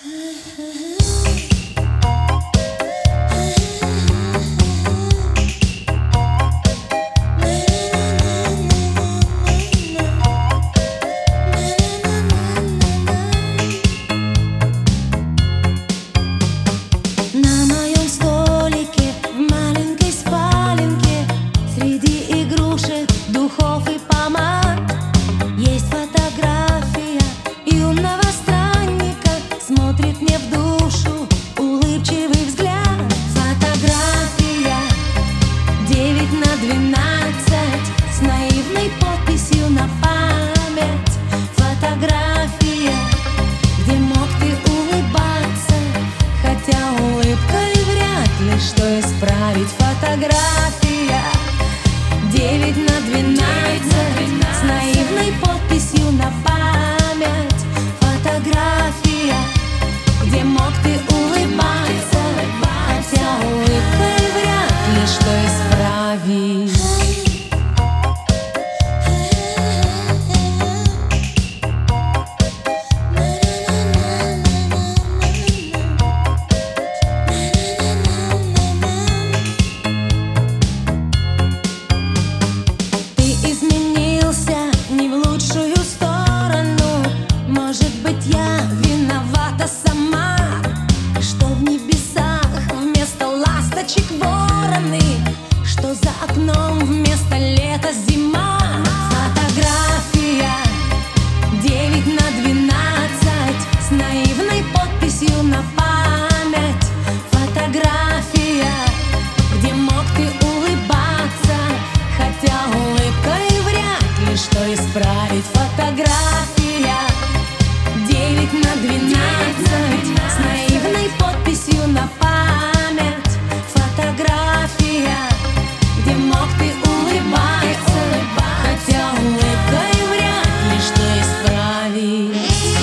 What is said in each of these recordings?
Что исправить? Фотография 9/12 с наивной подписью на память. Фотография, где мог ты улыбаться, хотя улыбкой вряд ли что исправить. Я виновата сама, что в небесах вместо ласточек вороны, что за окном вместо лета зима. Фотография 9/12 с наивной подписью на память. Фотография, где мог ты улыбаться, хотя улыбкой вряд ли что исправить. Фотография 9/12 с наивной подписью на память. Фотография, где мог ты улыбаться, хотя улыбкой вряд ли что исправить.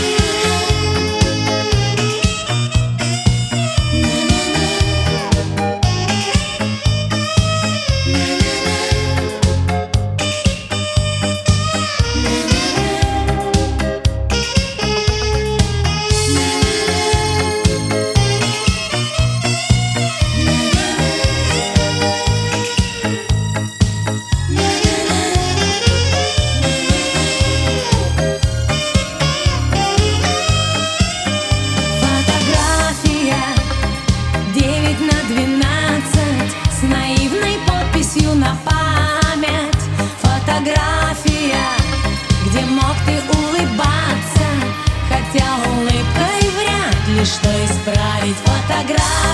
На память. Фотография, где мог ты улыбаться, хотя улыбкой вряд ли что исправить. Фотография.